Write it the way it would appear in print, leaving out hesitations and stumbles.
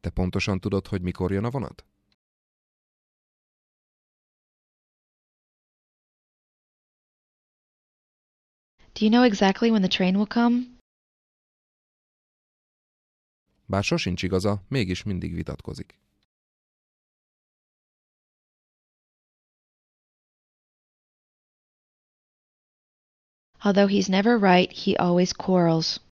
Te pontosan tudod, hogy mikor jön a vonat? Do you know exactly when the train will come? Bár sosincs igaza, mégis mindig vitatkozik. Although he's never right, he always quarrels.